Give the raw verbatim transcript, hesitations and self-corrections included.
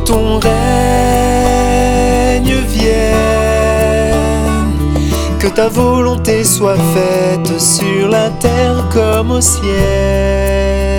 ton règne vienne, que ta volonté soit faite sur la terre comme au ciel.